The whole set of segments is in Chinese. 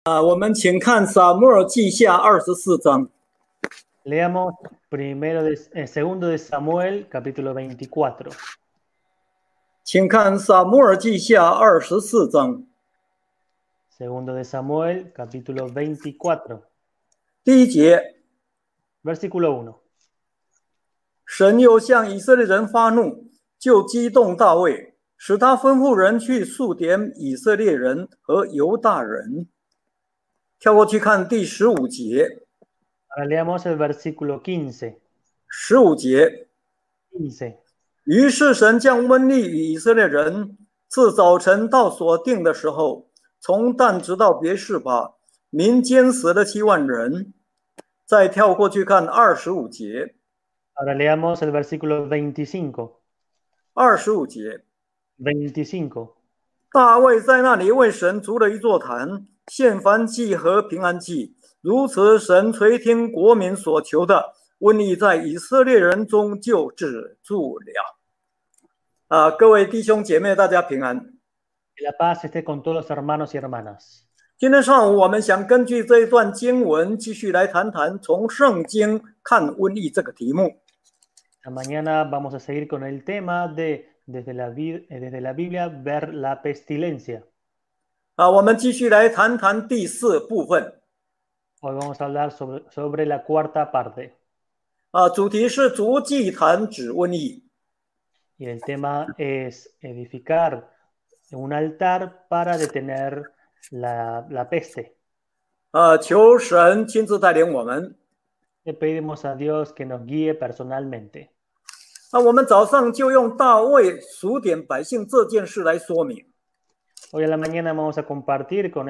我们请看撒母耳记下24章。 Leamos segundo de Samuel, capítulo 24. 请看撒母耳记下24章 Segundo de Samuel, capítulo 24, 第1节。 versículo 1. 神又向以色列人发怒，就激动大卫，使他吩咐人去数点以色列人和犹大人。跳过去看第15节。 Ahora leamos el versículo 15. 15节。 15. 于是神将瘟疫与以色列人，自早晨到所定的时候，从但直到别是巴，民间死了7万人。再跳过去看25节。 Ahora leamos el versículo 25. 25节。 25. 大卫在那里为神筑了一座坛，献燔祭和平安祭，如此神垂听国民所求的，瘟疫在以色列人中就止住了。各位弟兄姐妹，大家平安。 Que la paz esté con todos los hermanos y hermanas. 今天上午我们想根据这一段经文继续来谈谈从圣经看瘟疫这个题目。 Mañana vamos a seguir con el tema de desde la Biblia ver la pestilencia. 我们继续来谈谈第4部分。 Hoy vamos a hablar sobre la cuarta parte. 主题是筑祭坛止瘟疫。 Y el tema es edificar un altar para detener la peste. 求神亲自带领我们。 Le pedimos a Dios que nos guíe personalmente. 我们早上就用大卫数点百姓这件事来说明。 Hoy a la mañana vamos a compartir con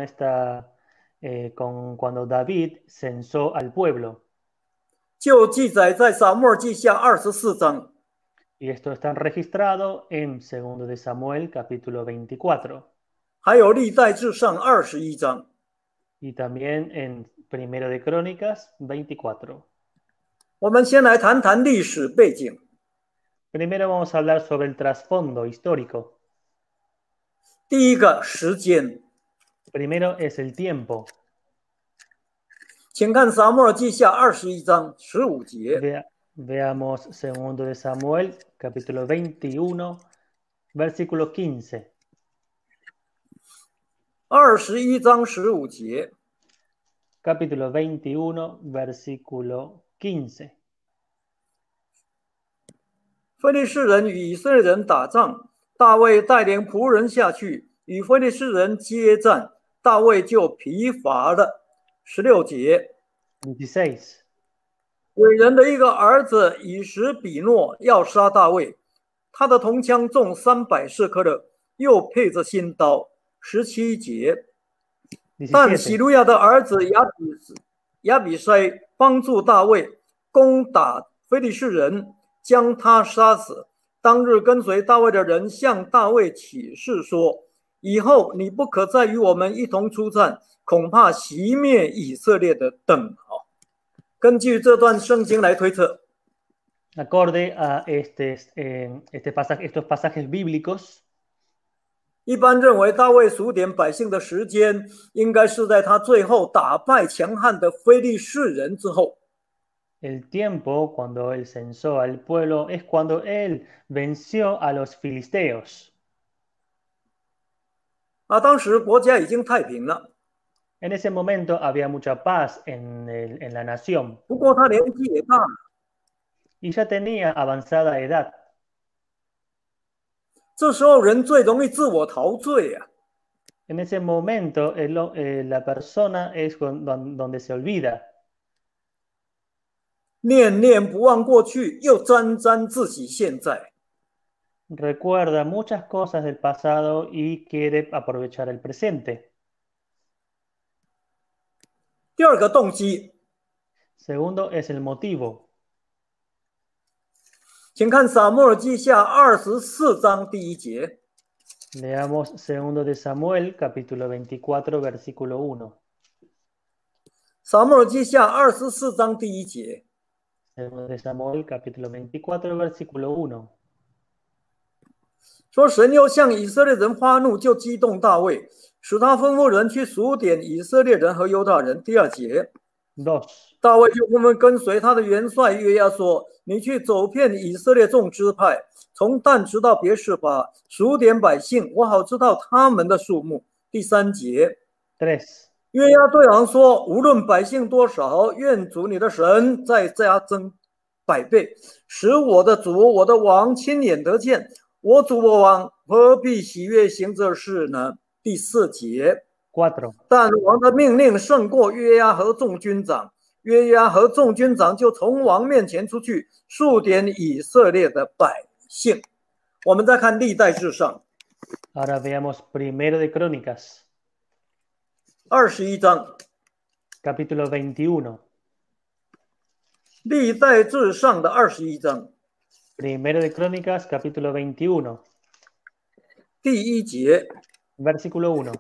cuando David censó al pueblo. 就记载在撒母耳记下24章。 Y esto está registrado en segundo de Samuel, capítulo 24. 还有历代志上21章。 Y también en primero de Crónicas 24. 我们先来谈谈历史背景。 Primero vamos a hablar sobre el trasfondo histórico. 第一个时间。 Primero es el tiempo. 请看撒母耳记下21章15节。 Veamos segundo de Samuel, capítulo 21, versículo 15. 21章15节。 Capítulo 21, versículo 15. 非利士人与以色列人打仗，大卫带领仆人下去与非利士人接战，大卫就疲乏了。16节。 16. 伟人的一个儿子以实比诺要杀大卫，他的铜枪重300舍客勒，又配着新刀。17节。 但喜路亚的儿子亚比筛帮助大卫攻打非利士人，将他杀死。当日跟随大卫的人向大卫起誓说：以后你不可再与我们一同出战，恐怕熄灭以色列的灯。根据这段圣经来推测， Acorde a estos pasajes bíblicos, 一般认为大卫数点百姓的时间应该是在他最后打败强悍的非利士人之后。 el tiempo cuando él censó al pueblo es cuando él venció a los filisteos. 当时国家已经太平了。 En ese momento había mucha paz en la nación. 不过他年纪也大了， y ya tenía avanzada edad. 这时候人最容易自我陶醉啊。 En ese momento la persona es donde se olvida. 念念不忘过去，又沾沾自喜现在。 Recuerda muchas cosas del pasado y quiere aprovechar el presente. 第二个动机， Segundo es el motivo. 请看撒母耳记下24章第1节。 Leamos segundo de Samuel, capítulo 24, versículo 1. 撒母耳记下24章第1节。 Segundo de Samuel, capítulo 24, versículo 1. 说神又向以色列人发怒，就激动大卫， 使他吩咐人去数点以色列人和犹大人。第2节， 2. 大卫就吩咐跟随他的元帅约押说：“你去走遍以色列众支派，从但直到别是巴，数点百姓，我好知道他们的数目。”第3节， 3. 约押对王说：“无论百姓多少，愿主你的神再加增100倍，使我的主我的王亲眼得见。我主我王何必喜悦行这事呢？”第4节， 4. 但王的命令胜过约押和众军长，约押和众军长就从王面前出去，数点以色列的百姓。我们再看历代志上 Ahora veamos Primero de Crónicas, 21章， capítulo 21. 历代志上的21章 Primero de Crónicas, capítulo 21, 第1节， versículo 1.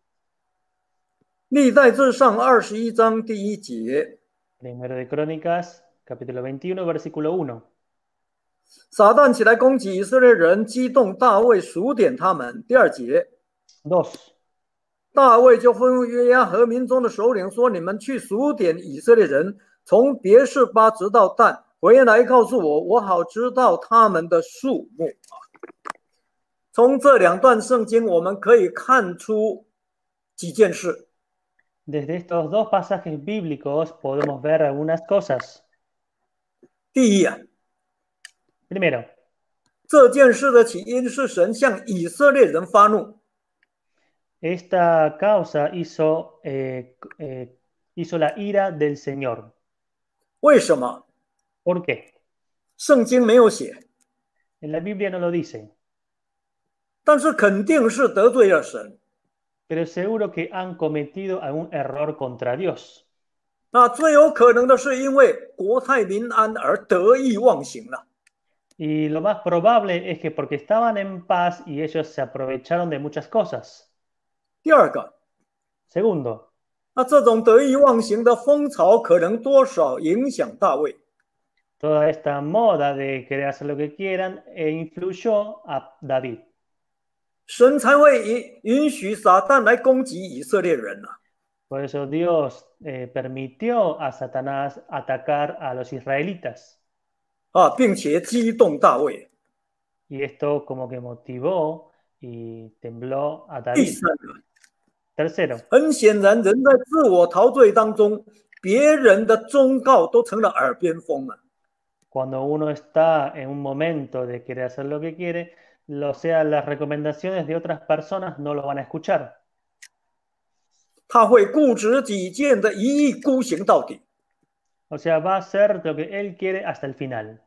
历代志上21章第1节， Primero de Crónicas, capítulo 21, versículo 1. 撒旦起来攻击以色列人，激动大卫数点他们。第2节， 2. 大卫就吩咐约押和民中的首领说：“你们去数点以色列人，从别是巴直到但，回来告诉我，我好知道他们的数目。”从这2段圣经，我们可以看出几件事。 Desde estos dos pasajes bíblicos podemos ver algunas cosas. 第一啊， Primero, 这件事的起因是神向以色列人发怒。 esta causa hizo la ira del Señor. 为什么？ ¿Por qué? 圣经没有写， En la Biblia no lo dice, 但是肯定是得罪了神。 pero seguro que han cometido algún error contra Dios. 那最有可能的是因为国泰民安而得意忘形了。 Y lo más probable es que porque estaban en paz y ellos se aprovecharon de muchas cosas. 第二个， Segundo, 那这种得意忘形的风潮可能多少影响大卫。 toda esta moda de querer hacer lo que quieran influyó a David. 神才会允许撒旦来攻击以色列人啊。 Por eso Dios permitió a Satanás atacar a los israelitas. 并且激动大卫。 Y esto como que motivó y tembló a 第 David. 三个， Tercero, 很显然，人在自我陶醉当中，别人的忠告都成了耳边风啊。 cuando uno está en un momento de querer hacer lo que quiere, sea, las recomendaciones de otras personas no lo van a escuchar. 他会固执己见的一意孤行到底。 O sea, va a hacer lo que él quiere hasta el final.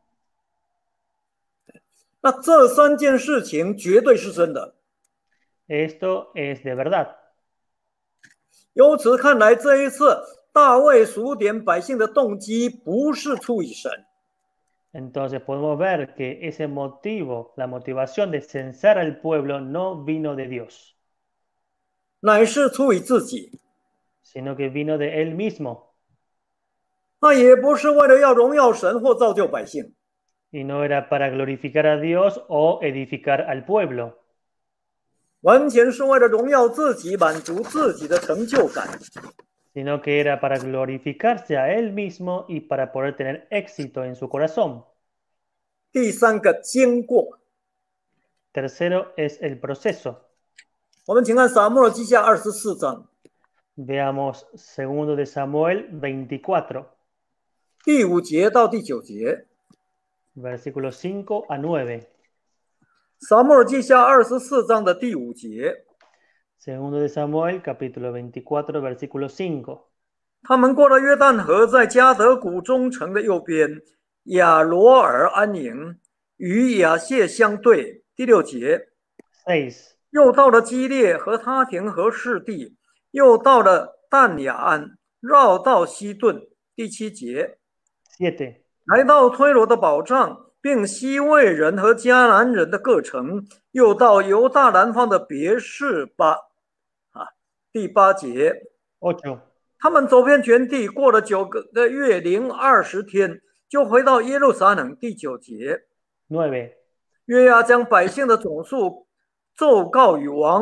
那这3件事情绝对是真的。 Esto es de verdad. 由此看来，这一次大卫数点百姓的动机不是出于神， Entonces podemos ver que ese motivo, la motivación de censar al pueblo no vino de Dios, 乃是出于自己。 sino que vino de él mismo. 那也不是为了要荣耀神或造就百姓， Y no era para glorificar a Dios o edificar al pueblo, 完全是为了荣耀自己，满足自己的成就感。 sino que era para glorificarse a él mismo y para poder tener éxito en su corazón. 第3个经过， Tercero es el proceso. 我们请看撒母耳记下24章 Veamos 2 de Samuel 24, 第5节到第9节。 versículos 5 a 9. 撒母耳记下24章的第5节， 2 de Samuel, capítulo 24, versículo 5. 他们过了约旦河，在加德谷中城的右边，亚罗尔安营，与亚谢相对。第6节， 6. 又到了基列和他廷和士地，又到了但雅安，绕到西顿。第7节， 7. 来到推罗的宝藏，并西魏人和迦南人的各城，又到犹大南方的别是巴。第8节， 8. 他们走遍全地，过了9个月零20天，就回到耶路撒冷。第9节， 9. 约押将百姓的总数奏告与王，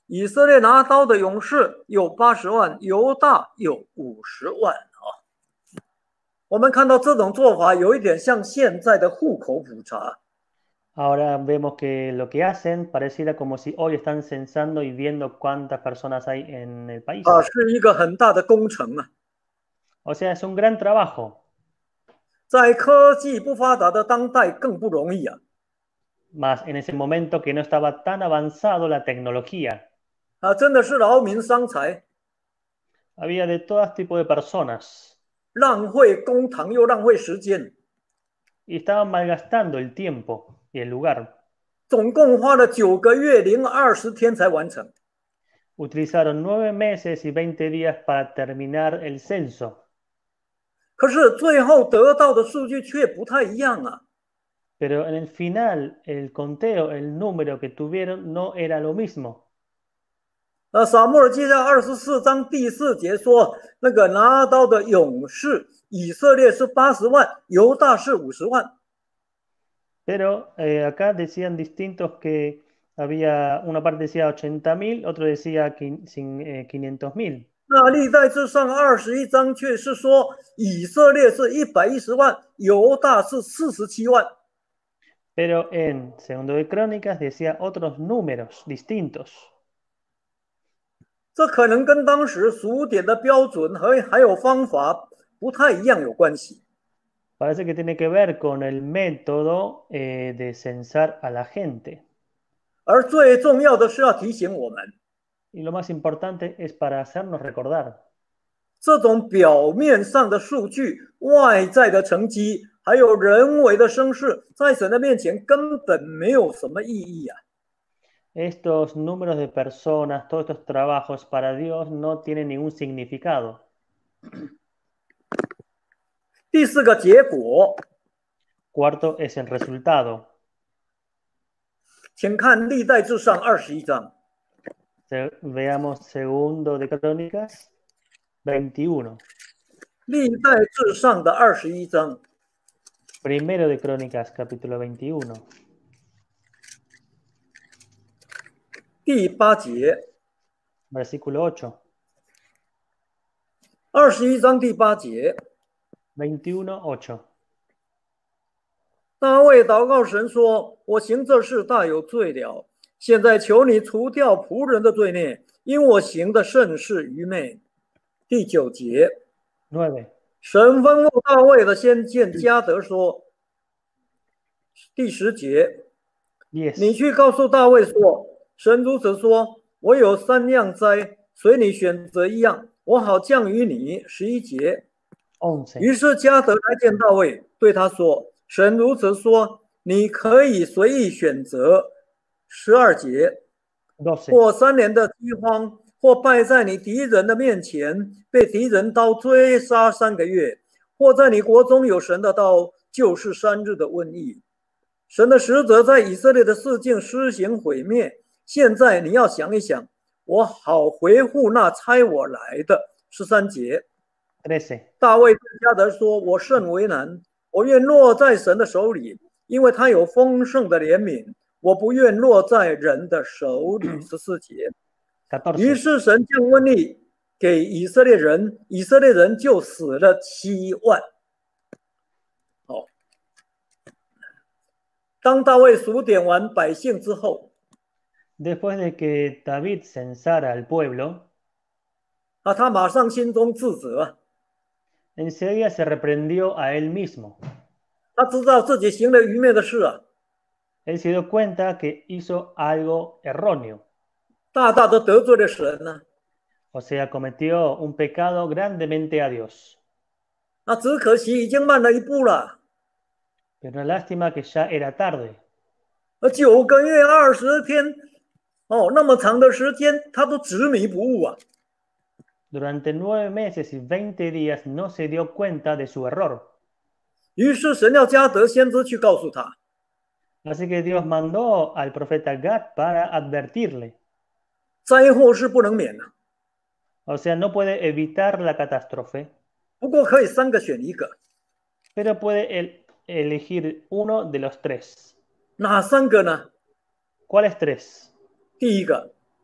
以色列拿刀的勇士有80万，犹大有50万啊。我们看到这种做法有一点像现在的户口普查。 Ahora vemos que lo que hacen pareciera como si hoy están censando y viendo cuántas personas hay en el país. 是一个很大的工程啊。 O sea, es un gran trabajo. 在科技不发达的当代更不容易啊。 Más en ese momento que no estaba tan avanzado la tecnología. 真的是劳民伤财。 Había de todo tipo de personas. 浪费公堂又浪费时间。 Y estaban malgastando el tiempo y el lugar. 总共花了9个月零20天才完成。 Utilizaron 9 meses y 20 días para terminar el censo. 可是最后得到的数据却不太一样啊。 Pero en el final, el conteo, el número que tuvieron no era lo mismo. 撒母耳记下24章第4节说，那个拿刀的勇士，以色列是80万，犹大是50万。 Pero acá decían distintos que había, una parte decía 80.000, otro decía 500.000. 那历代志上21章却是说，以色列是110万，犹大是47万。 Pero en Segundo de Crónicas decía otros números distintos. 这可能跟当时数点的标准还有方法不太一样有关系。 Parece que tiene que ver con el método de censar a la gente. 而最重要的是要提醒我们， Y lo más importante es para hacernos recordar. 这种表面上的数据、外在的成绩，还有人为的声势，在神的面前根本没有什么意义啊。 Estos números de personas, todos estos trabajos para Dios no tienen ningún significado. 第4个结果， Cuarto es el resultado. 请看历代志上21章。 Veamos Segundo de Crónicas 21. 历代志上的21章。 Primero de Crónicas, capítulo 21. 第8节。 Versículo 8. 21章第8节。 21:8. 大卫祷告神说：“我行这事大有罪了，现在求你除掉仆人的罪孽，因我行的甚是愚昧。”第9节。 9. 神吩咐大卫的先见加得说。第10节。 10. 你去告诉大卫说：“神如此说，我有3样灾，随你选择一样，我好降于你。”11节。 11. 于是加得来见大卫，对他说：“神如此说，你可以随意选择。”12节。 12. 或3年的饥荒，或败在你敌人的面前，被敌人刀追杀3个月，或在你国中有神的刀，就是3日的瘟疫。神的使者在以色列的四境施行毁灭。现在你要想一想，我好回复那差我来的。13节。 13. 大卫对加得说：“我甚为难，我愿落在神的手里，因为他有丰盛的怜悯。我不愿落在人的手里。”14节。于是神降瘟疫给以色列人，以色列人就死了7万。当大卫数点完百姓之后， Después de que David censara al pueblo, 他马上心中自责。 enseguida se reprendió a él mismo. 他知道自己行了愚昧的事啊。 Él se dio cuenta que hizo algo erróneo. 大大的得罪了神啊。 O sea, cometió un pecado grandemente a Dios. 那只可惜已经慢了一步了。 Pero lástima que ya era tarde. 9个月20天，那么长的时间，他都执迷不悟啊。 Durante 9 meses y 20 días no se dio cuenta de su error. 于是神要加得先知去告诉他。 Así que Dios mandó al profeta Gad para advertirle. 灾祸是不能免的。 O sea, no puede evitar la catástrofe. 不过可以3个选1个。 Pero puede elegir uno de los 3. 哪3个呢？ ¿Cuáles 3? 第1个，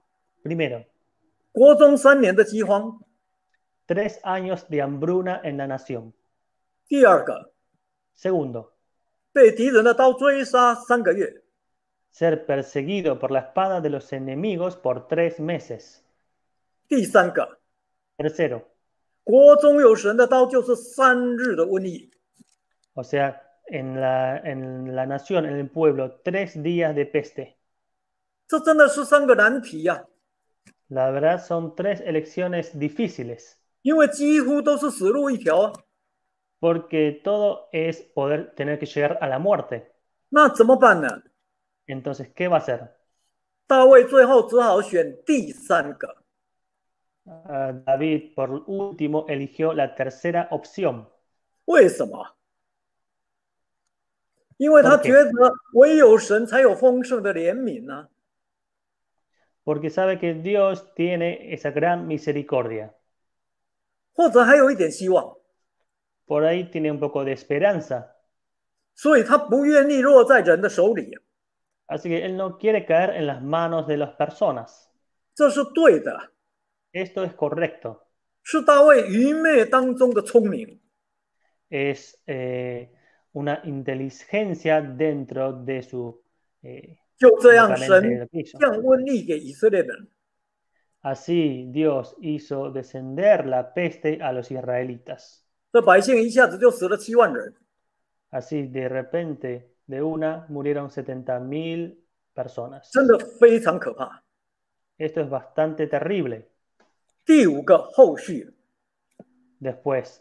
Primero, 国中3年的饥荒； 3 años de hambruna en la nación. 第二个， Segundo, 被敌人的刀追杀3个月； ser perseguido por la espada de los enemigos por 3 meses. 第三个， Tercero, 国中有神的刀就是3日的瘟疫。 o sea, en la nación, en el pueblo, 3 días de peste. 这真的是3个难题呀、 La verdad son 3 elecciones difíciles, 因为几乎都是死路一条啊。 porque todo es poder tener que llegar a la muerte. 那怎么办呢？ Entonces, ¿qué va a hacer? 大卫最后只好选第3个。 David, por último, eligió la tercera opción. 为什么？因为他 ¿Por qué? 觉得唯有神才有丰盛的怜悯呢、 Porque sabe que Dios tiene esa gran misericordia. 或者还有一点希望， Por ahí tiene un poco de esperanza. 所以他不愿意落在人的手里。 Así que él no quiere caer en las manos de las personas. 这是对的， Esto es correcto. 是大卫愚昧当中的聪明。 Es una inteligencia dentro de su 就这样， locamente 神 de lo que hizo. 降瘟疫给以色列人， Así Dios hizo descender la peste a los israelitas. 这百姓一下子就死了7万人。 Así de repente, de una, murieron 70.000 personas. 真的非常可怕。 Esto es bastante terrible. 第5个后续， Después,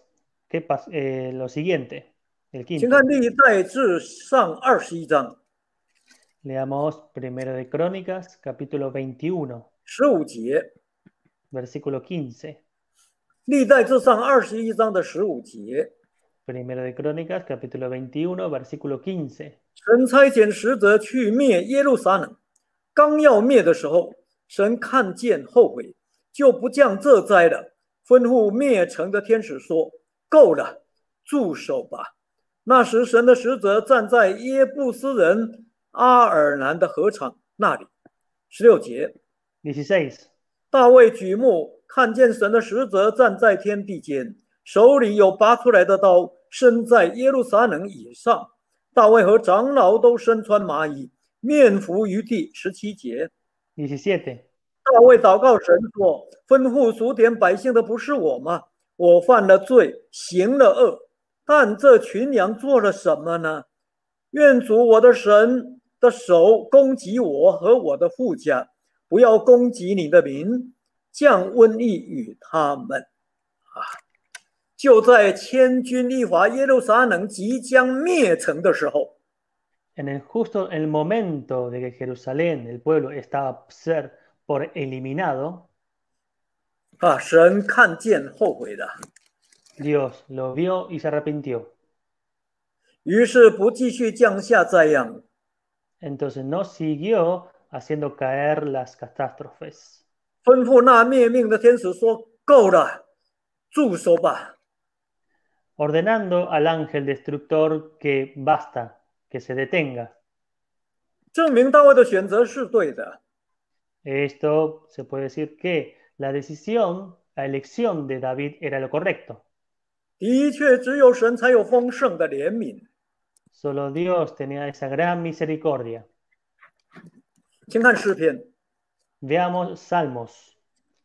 lo siguiente, el 请 quinto. 看历代志上21章 Leamos Primero de Crónicas, capítulo 21, 15节， versículo 15. 历代志上21章的15节， Primero de Crónicas, capítulo 21, versículo 15. 神差遣使者去灭耶路撒冷，刚要灭的时候，神看见后悔，就不降这灾了，吩咐灭城的天使说：“够了，住手吧。”那时，神的使者站在耶布斯人阿尔南的河场那里。16节， 16. 大卫举目看见神的使者站在天地间，手里有拔出来的刀，身在耶路撒冷以上。大卫和长老都身穿麻衣，面伏于地。17节， 17. 大卫祷告神说：“吩咐数点百姓的不是我吗？我犯了罪，行了恶，但这群羊做了什么呢？愿主我的神的手攻击我和我的父家，不要攻击你的民，降瘟疫与他们。”就在千军一发耶路撒冷即将灭城的时候， Justo en el momento de que Jerusalén, el pueblo, estaba por eliminado, 神看见后悔了， Dios lo vio y se arrepintió. 于是不继续降下灾殃， Entonces no siguió haciendo caer las catástrofes. 吩咐那灭命的天使说：“够了，住手吧。” Ordenando al ángel destructor que basta, que se detenga. 证明大卫的选择是对的。 Esto se puede decir que la elección de David era lo correcto. 的确，只有神才有丰盛的怜悯。 Solo Dios tenía esa gran misericordia. 请看诗篇 Veamos Salmos.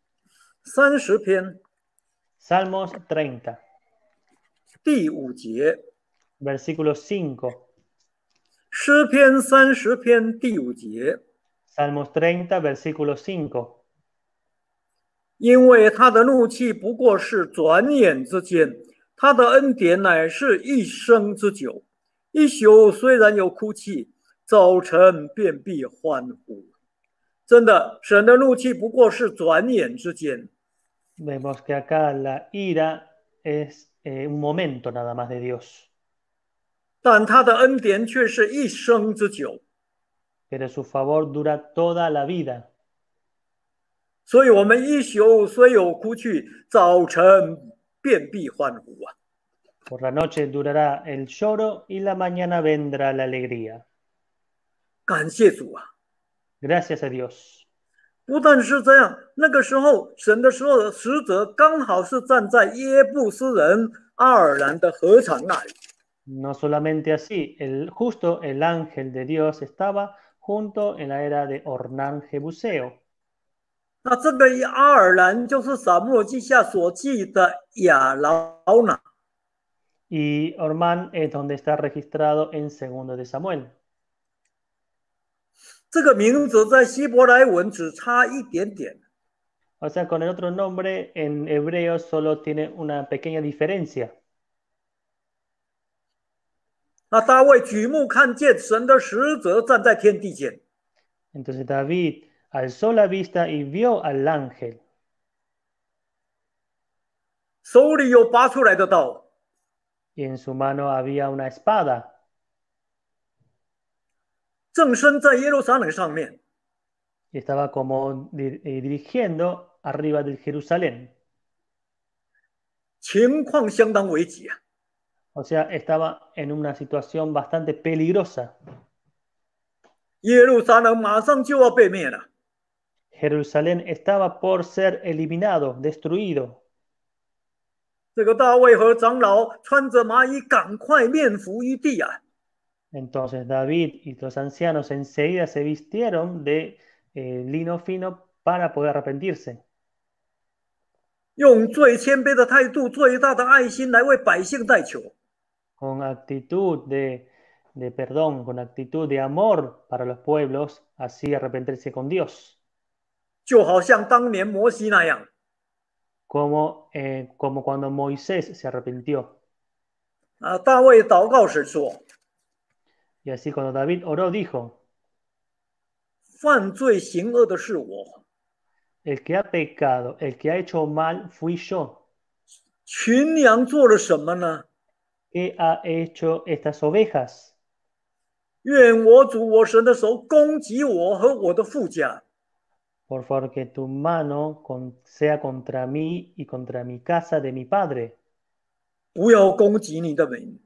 30篇 Salmos 30, 第5节， versículo 5. 诗篇30篇第5节， Salmos 30, versículo 5. 因为他的怒气不过是转眼之间，他的恩典乃是一生之久。一宿虽然有哭泣，早晨便必欢呼。真的，神的怒气不过是转眼之间。 Vemos que acá la ira es un momento nada más de Dios. 但他的恩典却是一生之久。 Pero su favor dura toda la vida. 所以，我们一宿虽有哭泣，早晨便必欢呼啊！ Por la noche durará el lloro y la mañana vendrá la alegría. 感谢主啊！ Gracias a Dios. 不但是这样，那个时候神的所有的使者刚好是站在耶布斯人阿尔兰的禾场那里。 No solamente así, justo el ángel de Dios estaba junto en la era de Ornán Jebuseo. 那这个阿尔兰就是撒母耳记下所记的亚劳拿。 Y Ormán es donde está registrado en Segundo de Samuel. 这个名字在希伯来文只差一点点。 O sea, con el otro nombre en hebreo solo tiene una pequeña diferencia. 那大卫举目看见神的使者站在天地间， Entonces David alzó la vista y vio al ángel, 手里有拔出来的刀， y en su mano había una espada, 正身在耶路撒冷上面。 y estaba como dirigiendo arriba del Jerusalén. 情况相当危急啊！ O sea, estaba en una situación bastante peligrosa. 耶路撒冷马上就要被灭了。 Jerusalén estaba por ser eliminado, destruido. 这个大卫和长老穿着麻衣，赶快面伏于地啊！ Entonces David y los ancianos enseguida se vistieron de lino fino para poder arrepentirse. 用最谦卑的态度、最大的爱心来为百姓代求。 Con actitud de perdón, con actitud de amor para los pueblos, así arrepentirse con Dios. 就好像当年摩西那样， Como cuando Moisés se arrepintió. 啊，大卫祷告时说 Y así cuando David oró, dijo: 犯罪行恶的是我， El que ha pecado, el que ha hecho mal, fui yo. 群羊做了什么呢？ ¿Qué ha hecho estas ovejas? 愿我主我神的手攻击我和我的父家， Por favor, que tu mano sea contra mí y contra mi casa de mi padre. 不要攻击你的民，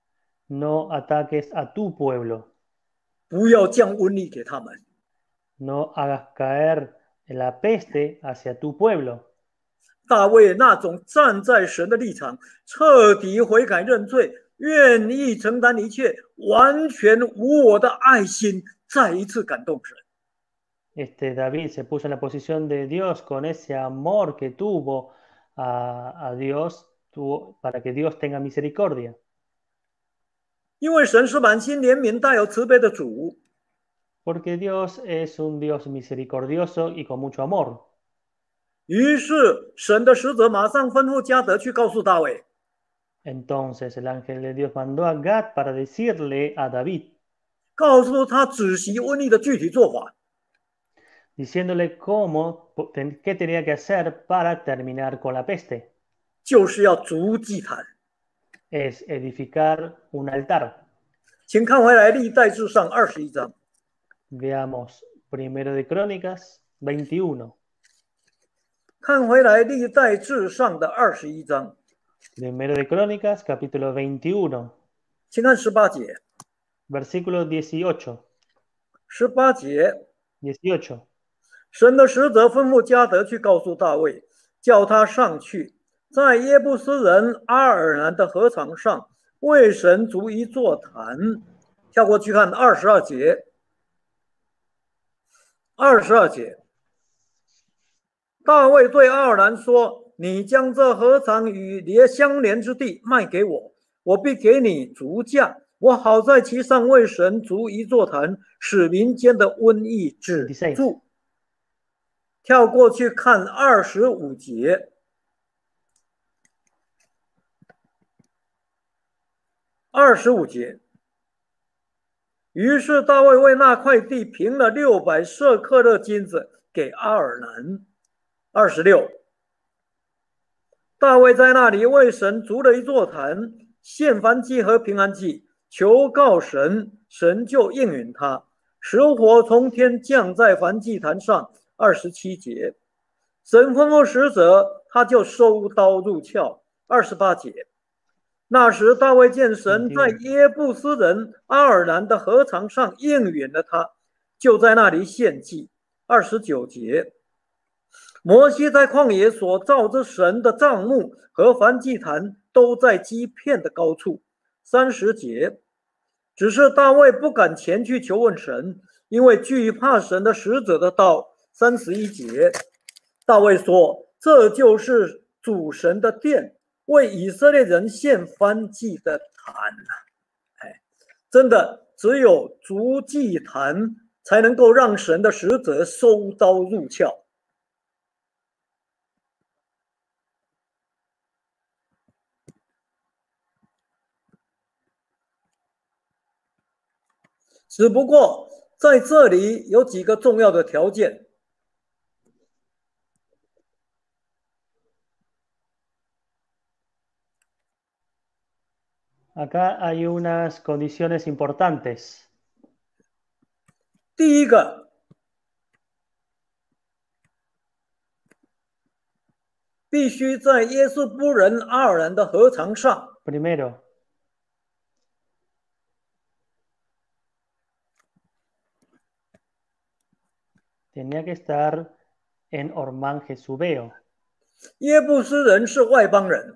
No ataques a tu pueblo. 不要降瘟疫给他们。 No hagas caer la peste hacia tu pueblo. 大卫那种站在神的立场，彻底悔改认罪，愿意承担一切，完全无我的爱心，再一次感动神。 David se puso en la posición de Dios con ese amor que tuvo a Dios para que Dios tenga misericordia. 因为神是满心怜悯、大有慈悲的主， Porque Dios es un Dios misericordioso y con mucho amor. 于是神的使者马上吩咐加得去告诉大卫， Entonces el ángel de Dios mandó a Gad para decirle a David, 告诉他止息瘟疫的具体做法。 diciéndole qué tenía que hacer para terminar con la peste. 就是要筑祭坛。 Es edificar un altar. 请看回来历代志上21章。 Veamos Primero de Crónicas 21. 看回来历代志上的21章， Primero de Crónicas capítulo 21, 请看18节。 versículo 18. 18节， 18. 神的使者吩咐加得去告诉大卫，叫他上去，在耶布斯人阿尔兰的禾场上为神筑一座坛。跳过去看22节。22节，大卫对阿尔兰说：“你将这禾场与相连之地卖给我，我必给你足价，我好在其上为神筑一座坛，使民间的瘟疫止住。”跳过去看25节。25节，于是大卫为那块地平了600舍客勒金子给阿尔兰。26，大卫在那里为神筑了一座坛，献燔祭和平安祭，求告神，神就应允他，使火从天降在燔祭坛上。27节，神吩咐使者，他就收刀入鞘。28节，那时大卫见神在耶布斯人阿尔兰的禾场上应允了他，就在那里献祭， 29节，摩西在旷野所造之神的帐幕和燔祭坛都在基遍的高处。30节，只是大卫不敢前去求问神，因为惧怕神的使者的道。31节，大卫说：“这就是主神的殿，为以色列人献燔祭的坛啊！”真的，只有筑祭坛才能够让神的使者收刀入鞘。只不过在这里有几个重要的条件。 Acá hay unas condiciones importantes. 第一个，必须在耶稣夫人爱尔兰的禾场上。 Primero, tenía que estar en Ormán Jesubeo. 耶布斯人是外邦人，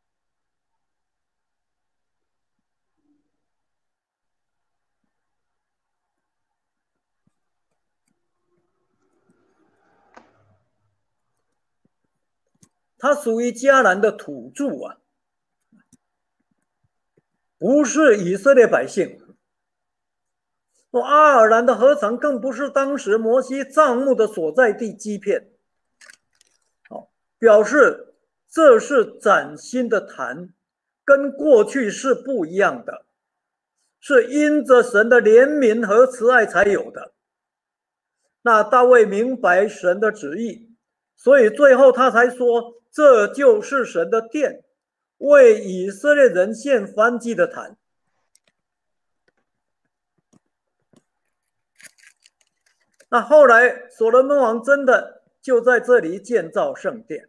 他属于迦南的土著啊，不是以色列百姓。爱尔兰的禾场更不是当时摩西帐幕的所在地基遍，表示这是崭新的坛，跟过去是不一样的，是因着神的怜悯和慈爱才有的。那大卫明白神的旨意，所以最后他才说：“这就是神的殿，为以色列人献燔祭的坛。”那后来所罗门王真的就在这里建造圣殿。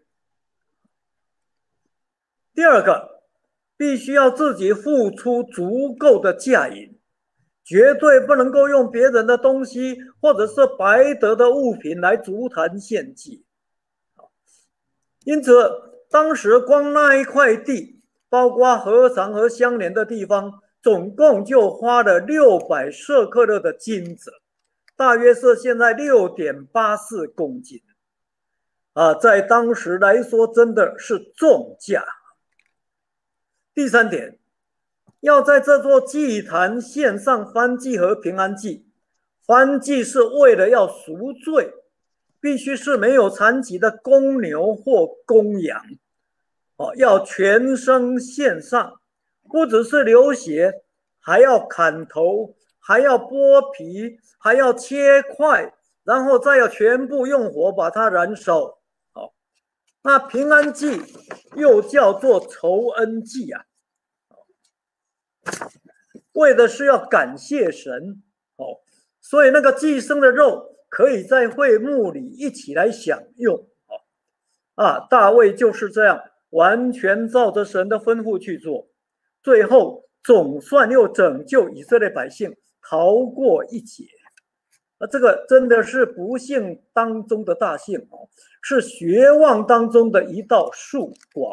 第二个，必须要自己付出足够的价银，绝对不能够用别人的东西或者是白得的物品来筑坛献祭。因此，当时光那一块地，包括禾场和相连的地方，总共就花了600舍客勒的金子，大约是现在6.84公斤。在当时来说，真的是重价。第三点，要在这座祭坛献上燔祭和平安祭。燔祭是为了要赎罪，必须是没有残疾的公牛或公羊，要全身献上，不只是流血，还要砍头，还要剥皮，还要切块，然后再要全部用火把它燃烧。那平安祭又叫做酬恩祭啊，为的是要感谢神，所以那个祭牲的肉可以在会幕里一起来享用。大卫就是这样完全照着神的吩咐去做，最后总算又拯救以色列百姓逃过一劫。这个真的是不幸当中的大幸，是绝望当中的一道曙光。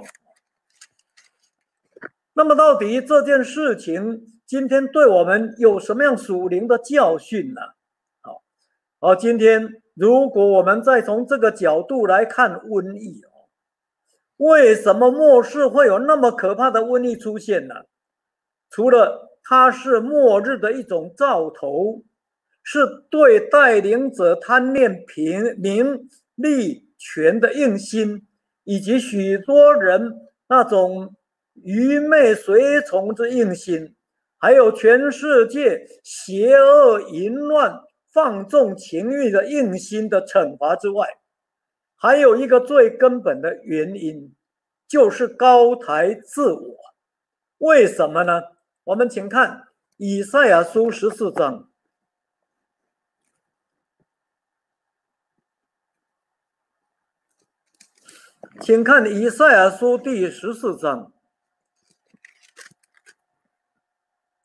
那么到底这件事情今天对我们有什么样属灵的教训呢？今天如果我们再从这个角度来看瘟疫，为什么末世会有那么可怕的瘟疫出现呢？除了它是末日的一种兆头，是对带领者贪恋名利权的硬心，以及许多人那种愚昧随从之硬心，还有全世界邪恶淫乱放纵情欲的硬心的惩罚之外，还有一个最根本的原因，就是高抬自我。为什么呢？我们请看以赛亚书14章。请看以赛亚书第14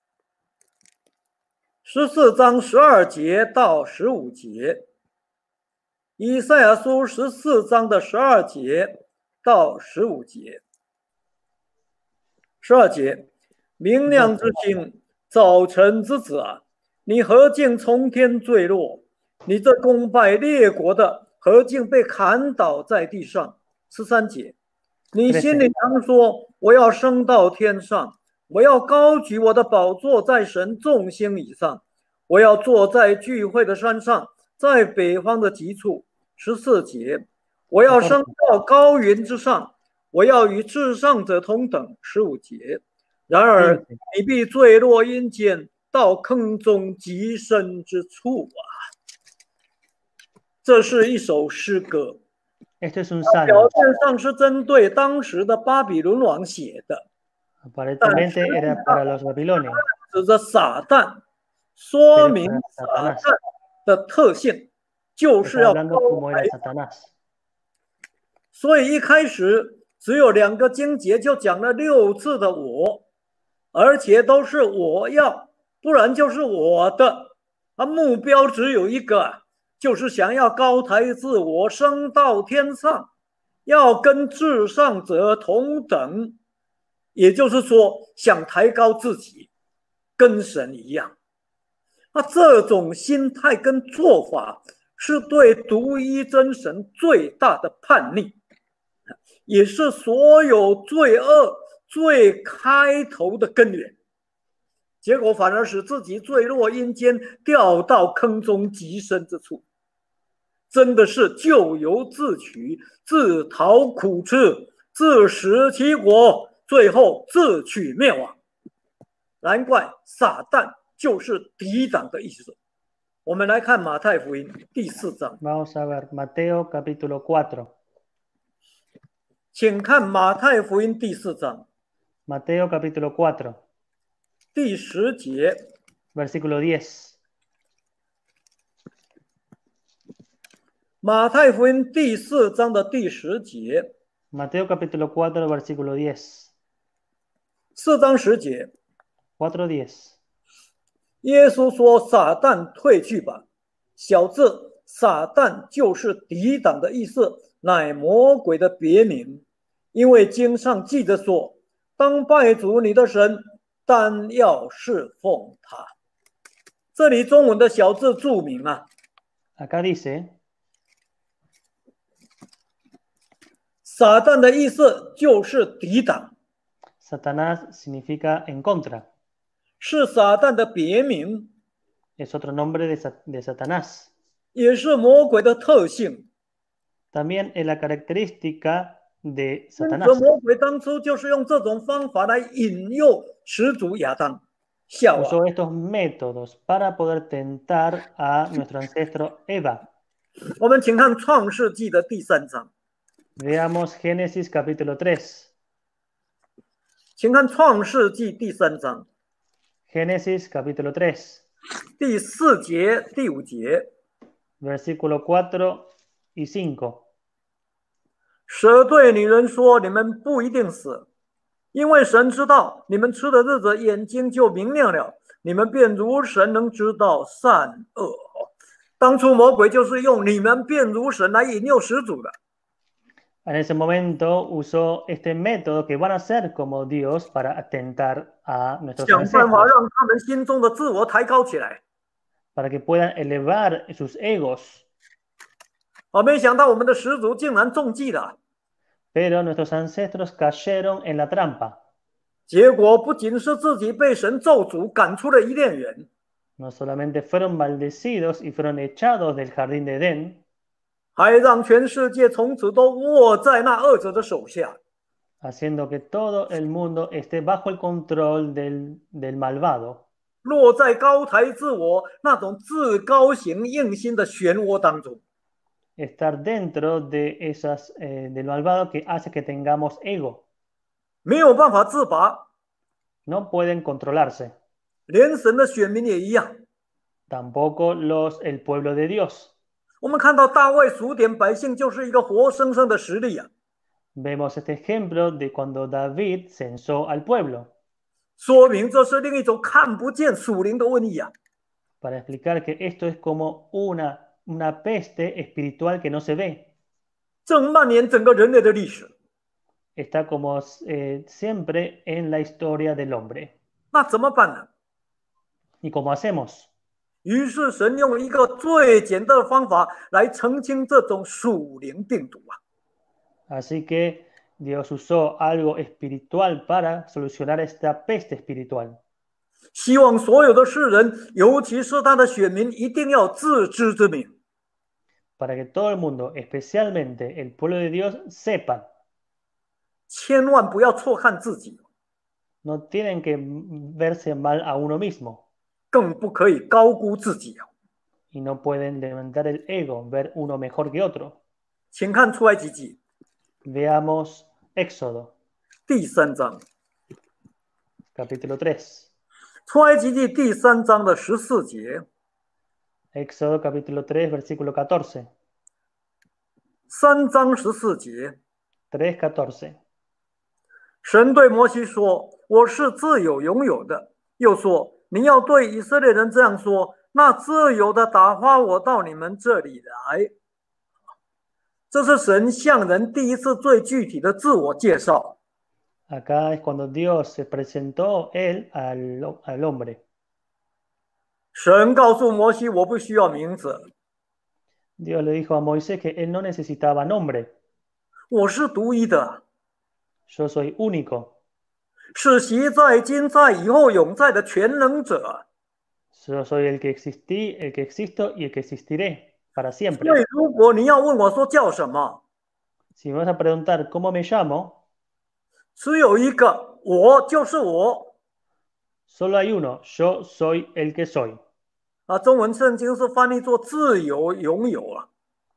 章。14章12节到15节， 以赛亚书14章的12节到15节。12节，明亮之星，早晨之子啊，你何竟从天坠落？你这攻败列国的，何竟被砍倒在地上？13节，你心里常说，我要升到天上，我要高举我的宝座在神众星以上，我要坐在聚会的山上，在北方的极处。14节，我要升到高云之上，我要与至上者同等。15节，然而你必坠落阴间，到坑中极深之处啊！这是一首诗歌，表面上是针对当时的巴比伦王写的，指着撒旦，说明撒旦的特性就是要高抬。所以一开始只有2个经节就讲了6次的我，而且都是我要，不然就是我的。目标只有一个，就是想要高抬自我，升到天上，要跟至上者同等，也就是说想抬高自己，跟神一样。这种心态跟做法是对独一真神最大的叛逆，也是所有罪恶最开头的根源，结果反而使自己坠落阴间，掉到坑中极深之处，真的是咎由自取，自讨苦吃，自食其果，最后自取灭亡。难怪撒旦就是抵挡的意思。我们来看马太福音第4章。 Vamos a ver Mateo capítulo 4. 请看马太福音第4章。 Mateo capítulo 4. 第10节。 Versículo 10. 马太福音第4章的第10节。 Mateo capítulo 4 versículo 10. 4章10节。 4:10. 耶稣说：“撒旦退去吧，小子，撒旦就是抵挡的意思，乃魔鬼的别名。因为经上记着说，当拜主你的神，单要侍奉他。”这里中文的小字注明啊。 Acá dice. 撒旦的意思就是抵挡。 Satanás significa en contra. 是撒旦的别名。 Es otro nombre de Satanás. 也是魔鬼的特性。 También es la característica de Satanás. 魔鬼当初就是用这种方法来引诱始祖亚当、夏娃。 Usó estos métodos para poder tentar a nuestro ancestro Eva. 我们请看创世纪的第3章。 Veamos Génesis capítulo 3. 请看创世纪第3章。 Génesis capítulo 3. 第4节、第5节。 Versículo 4 y 5. 蛇对女人说：“你们不一定死，因为神知道你们吃的日子，眼睛就明亮了，你们便如神，能知道善恶。”当初魔鬼就是用你们便如神来引诱始祖的。 En ese momento usó este método que van a ser como Dios para atentar a nuestros ancestros. 想办法让他们心中的自我抬高起来。 Para que puedan elevar sus egos. 没想到我们的始祖竟然中计了。 Pero nuestros ancestros cayeron en la trampa. 结果不仅是自己被神咒诅赶出了伊甸园， No solamente fueron maldecidos y fueron echados del jardín de Edén, 还让全世界从此都握在那恶者的手下。 haciendo que todo el mundo esté bajo el control del malvado. 落在高抬自我那种自高行硬心的漩涡当中。 Estar dentro de esas, del malvado que hace que tengamos ego. 没有办法自拔。 No pueden controlarse. 连神的选民也一样。 Tampoco el pueblo de Dios. 我们看到大卫数点百姓就是一个活生生的实例啊。 Vemos este ejemplo de cuando David censó al pueblo. 说明这是另一种看不见属灵的瘟疫啊。 Para explicar que esto es como una una peste espiritual que no se ve. 正蔓延整个人类的历史。 Está como siempre en la historia del hombre. 那怎么办呢？ ¿Y cómo hacemos? 于是神用一个最简单的方法来澄清这种属灵病毒啊。 Así que Dios usó algo espiritual para solucionar esta peste espiritual. 希望所有的世人，尤其是他的选民，一定要自知之明。 Para que todo el mundo, especialmente el pueblo de Dios, sepan. 千万不要错看自己， No tienen que verse mal a uno mismo. 更不可以高估自己啊。 Y no pueden levantar el ego, ver uno mejor que otro. 请看出埃及记 Veamos Éxodo, 第3章， capítulo 3. 出埃及记第3章的14节， Éxodo, capítulo 3, versículo 14. 3章14节， 3:14. 神对摩西说：“我是自有永有的。”又说：“你要对以色列人这样说：那自由的打发我到你们这里来。”这是神向人第一次最具体的自我介绍。 Acá es cuando Dios se presentó él al hombre. 神告诉摩西：“我不需要名字， Dios le dijo a Moisés que él no necesitaba nombre. 我是独一的， Yo soy único. 是习在、今在、以后永在的全能者。 Yo soy el que existí, el que existo y el que existiré para 所以 siempre. 如果你要问我说叫什么， Si me vas a preguntar cómo me llamo, 只有一个，我就是我。 solo hay uno. Yo soy el que soy. 啊，中文圣经是翻译作自由拥有啊。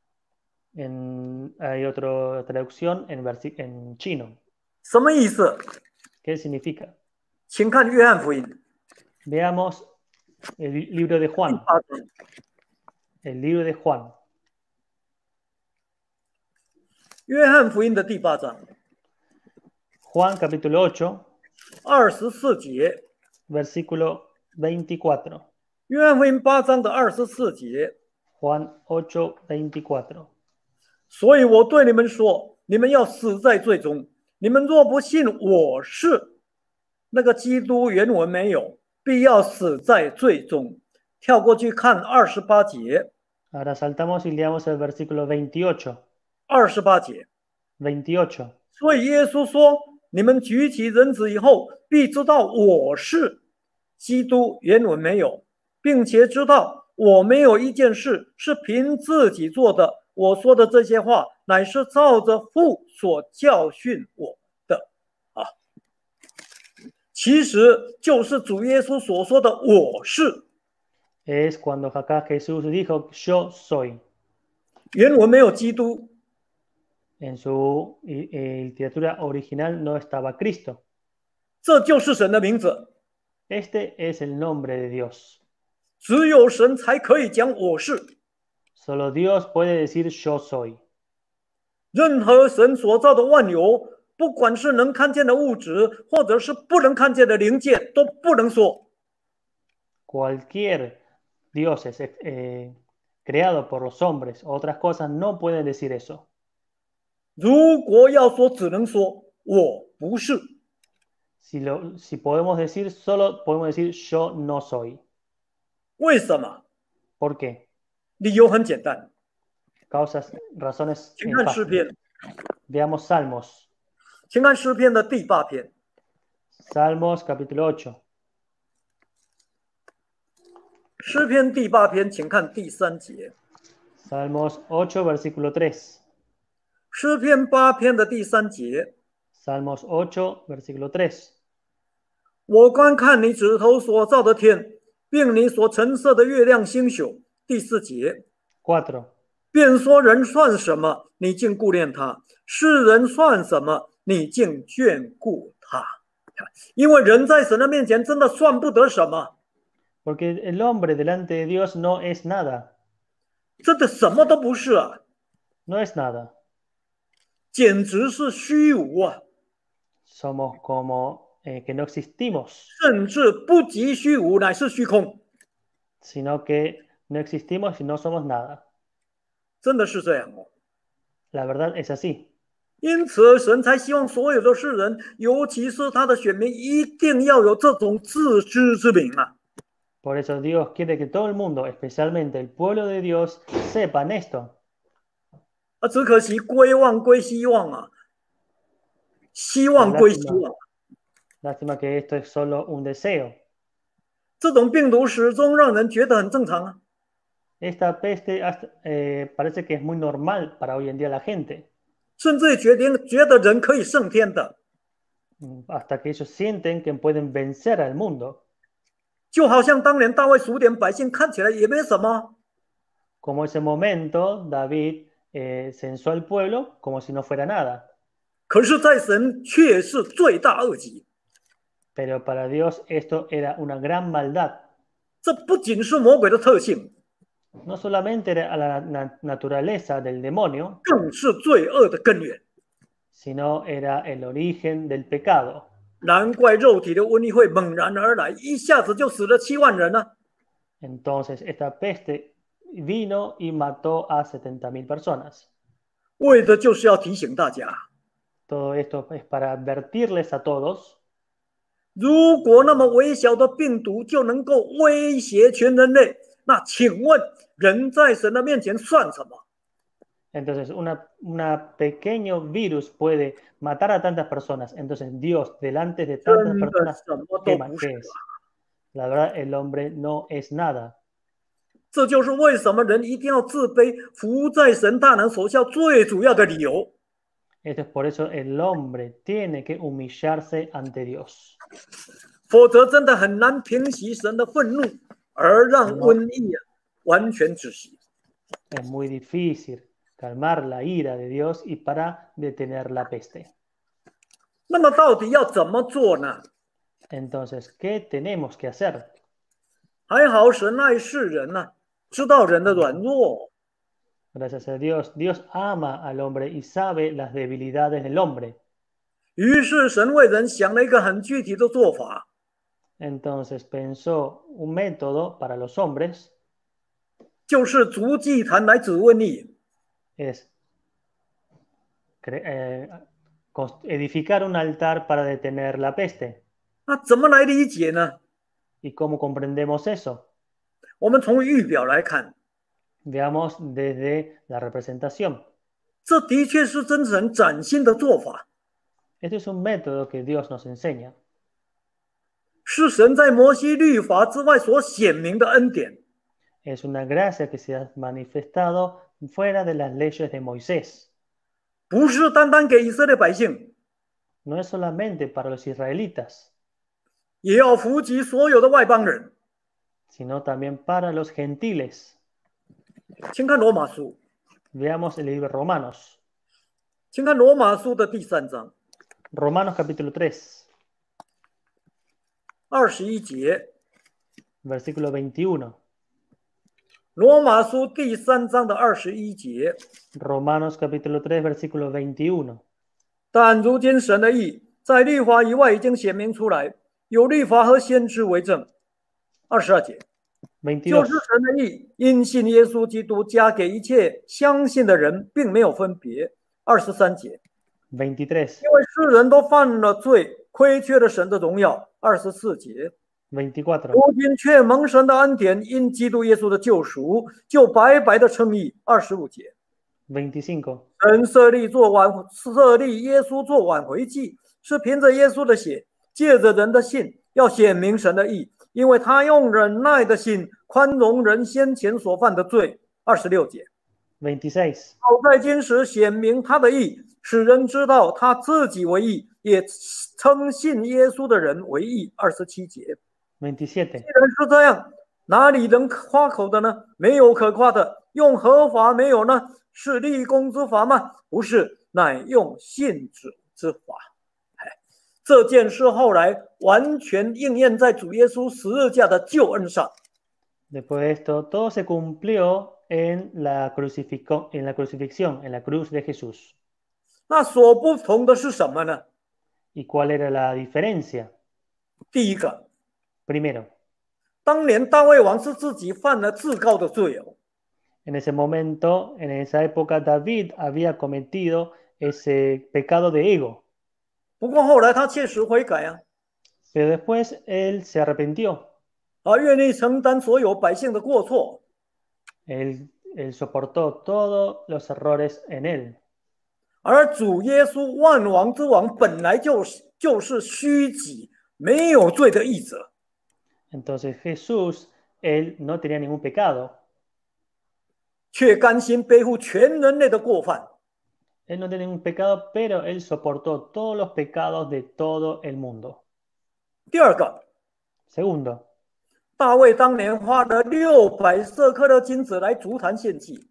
Hay otra traducción en chino. 什么意思？ ¿Qué significa? 请看约翰福音 Veamos el libro de 第 Juan. 8章， El libro de Juan. 约翰福音的第8章 Juan capítulo 8, 24节， versículo 24. 约翰福音8章的24节。 Juan 8, 24. 所以我对你们说，你们要死在罪中。你们若不信我是那个基督，原文没有，必要死在罪中。跳过去看28节， Ahora saltamos y leamos el versículo 28. 28节。 28. 所以耶稣说：“你们举起人子以后，必知道我是基督。”原文没有，并且知道我没有一件事是凭自己做的。我说的这些话，乃是照着父所教训我的。啊，其实就是主耶稣所说的“我是”。 Es cuando acá Jesús dijo, yo soy. 原文没有基督， En su literatura original no estaba Cristo. 这就是神的名字。 Este es el nombre de Dios. 只有神才可以讲“我是”。 Solo Dios puede decir yo soy. 任何神所造的万有，不管是能看见的物质，或者是不能看见的灵界，都不能说。 Cualquier Dios creado por los hombres, otras cosas no pueden decir eso. 如果要说，只能说我不是。 Si podemos decir, solo podemos decir yo no soy. 为什么？ ¿Por qué? 理由很简单， Razones 请看诗 fáciles. 篇， Veamos Salmos. 请看诗篇的第8篇， Salmos capítulo 8. 诗篇第8篇，请看第3节。 Salmos 8, versículo 3. 诗篇8篇的第3节， Salmos 8, versículo 3. 我观看你指头所造的天，并你所陈设的月亮星宿。第4节， 4. 便说人算什么，你竟顾念他；世人算什么，你竟眷顾他。因为人在神的面前真的算不得什么， Porque el hombre delante de Dios no es nada. 真的什么都不是啊， No es nada. 简直是虚无啊， Somos como que no existimos, 甚至不及虚无，乃是虚空。 sino que no existimos y no somos nada. 真的是这样哦。 La verdad es así. 因此，神才希望所有的世人，尤其是他的选民，一定要有这种自知之明啊！ Por eso Dios quiere que todo el mundo, especialmente el pueblo de Dios, sepan esto. 只可惜归望归希望啊，希 Pero 望归希望。 lástima que esto es solo un deseo. 这种病毒始终让人觉得很正常啊。 Esta peste parece que es muy normal para hoy en día la gente, 甚至觉得人可以胜天的， hasta que ellos sienten que pueden vencer al mundo, 就好像当年大卫数点百姓，看起来也没什么， como ese momento David censó al pueblo como si no fuera nada. 可是，在神却是罪大恶极。 Pero para Dios esto era una gran maldad. 这不仅是魔鬼的特性， No solamente era la naturaleza del demonio, 更是罪恶的根源。 sino era el origen del pecado. 难怪肉体的瘟疫会猛然而来，一下子就死了7万人呢。 Entonces esta peste vino y mató a 70.000 personas. 为的就是要提醒大家， Todo esto es para advertirles a todos. 如果那么微小的病毒就能够威胁全人类，那请问人在神的面前算什么？ Entonces, una pequeño virus puede matar a tantas personas. Entonces, Dios, delante de tantas 真的 personas, 什么 ¿qué 都 más 不 qué 是 es? 啊！ La verdad, el hombre no es nada. 这就是为什么人一定要自卑，服在神大能所效最主要的理由。 Esto es por eso el hombre tiene que humillarse ante Dios. 否则真的很难平息神的愤怒，而让瘟疫完全止息。 Es muy difícil calmar la ira de Dios y para detener la peste. 那么到底要怎么做呢？ Entonces, ¿qué tenemos que hacer? 还好神爱世人呢、知道人的软弱， Gracias a Dios, Dios ama al hombre y sabe las debilidades del hombre. 于是神为人想了一个很具体的做法， Entonces pensó un método para los hombres, 就是筑祭坛来止瘟疫。 es edificar un altar para detener la peste. 那怎么来理解呢？ ¿Y cómo comprendemos eso? 我们从预表来看， Veamos desde la representación. 这的确是真神崭新的做法， Este es un método que Dios nos enseña. 是神在摩西律法之外所显明的恩典。 Es una gracia que se ha manifestado fuera de las leyes de Moisés. 不是单单给以色列百姓， No es solamente para los israelitas, 也要福及所有的外邦人。 sino también para los gentiles. 请看罗马书， Veamos el libro de Romanos. 请看罗马书的第3章 Romanos capítulo 3, 21节。 versículo 21. 罗马书第3章的21节。 Romanos capítulo 3, versículo 21. 但如今神的义在律法以外已经显明出来，有律法和先知为证。22节，就 22. 是神的义，因信耶稣基督加给一切相信的人，并没有分别。23节， 23. 因为世人都犯了罪，亏缺了神的荣耀。24节， 24. 如今却蒙神的恩典，因基督耶稣的救赎，就白白的称义。25节， 25. 神设立耶稣做挽回祭，是凭着耶稣的血，借着人的信，要显明神的义，因为他用忍耐的心宽容人先前所犯的罪。26节， 26. 好在今时显明他的义，使人知道他自己为义，也称信耶稣的人为义。27节， 27. 既然是这样，哪里能夸口的呢？没有可夸的。用合法没有呢？是立功之法吗？不是，乃用信之法。这件事后来完全应验在主耶稣十字架的救恩上。 Después de esto, todo se cumplió en la crucifixión, en la cruz de Jesús. 那所不同的是什么呢？ ¿Y cuál era la diferencia? 第一个， Primero, 当年大卫王是自己犯了至高的罪哦， En ese momento, en esa época, David había cometido ese pecado de ego, 不过后来他切实悔改啊， pero después él se arrepintió. 愿意承担所有百姓的过错， Él soportó todos los errores en él. 而主耶稣万王之王本来就是虚己，没有罪的义者， Entonces Jesús, él no tenía ningún pecado. 却甘心背负全人类的过犯。 Él no tenía ningún pecado, pero él soportó todos los pecados de todo el mundo. 第二个， Segundo, 大卫当年花了600舍客勒金子来足坛献祭，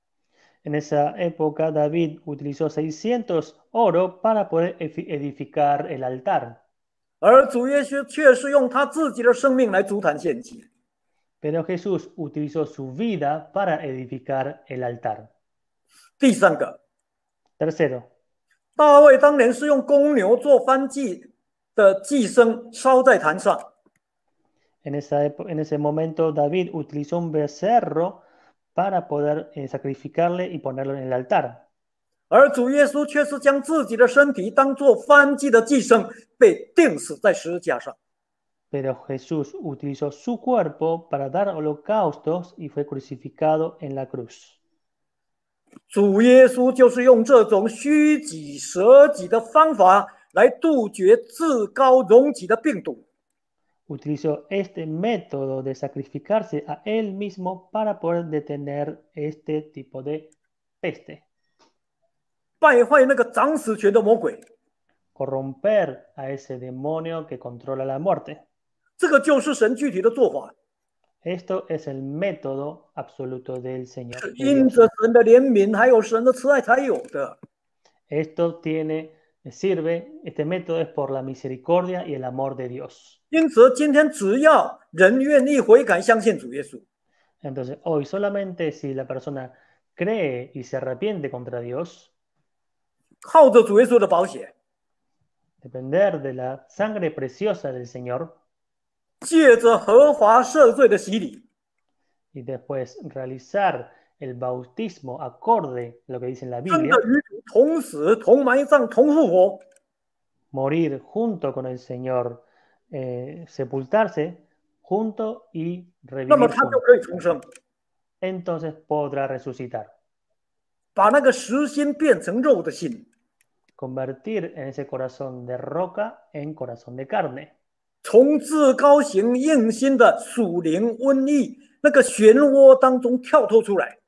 en esa época David utilizó 600 oro para poder edificar el altar. 而主耶稣却是用他自己的生命来足坛献祭。 Pero Jesús utilizó su vida para edificar el altar. 第三个， Tercero, 大卫当年是用公牛做燔祭的祭牲烧在坛上， en ese momento David utilizó un becerro para poder sacrificarle y ponerlo en el altar. 而主耶稣却是将自己的身体当作燔祭的祭牲，被钉死在十字架上。 Pero Jesús utilizó su cuerpo para dar holocaustos y fue crucificado en la cruz. 主耶稣就是用这种虚己舍己的方法来杜绝自高荣己的病毒。 Utilizó este método de sacrificarse a él mismo para poder detener este tipo de peste, 败坏那个掌死权的魔鬼， corromper a ese demonio que controla la muerte. 这个就是神具体的做法， Esto es el método absoluto del Señor. 是 de 因 Dios. 着神的怜悯还有神的慈爱才有的。 Esto sirve, este método es por la misericordia y el amor de Dios. 因此，今天只要人愿意悔改，相信主耶稣， Entonces, hoy solamente si la persona cree y se arrepiente contra Dios, 靠着主耶稣的宝血， depender de la sangre preciosa del Señor 借着合法赦罪的洗礼， y después realizar el bautismo acorde a lo que dice en la 真 Biblia, 的与主同死、同埋葬、同复活， morir junto con el Señor, sepultarse junto y 那么 revivir 他就 juntos. 可以重生， Entonces podrá resucitar, 把那个实心变成肉的心， convertir en ese corazón de roca en corazón de carne, 从至高行硬心的属灵瘟疫那个漩涡当中跳脱出来，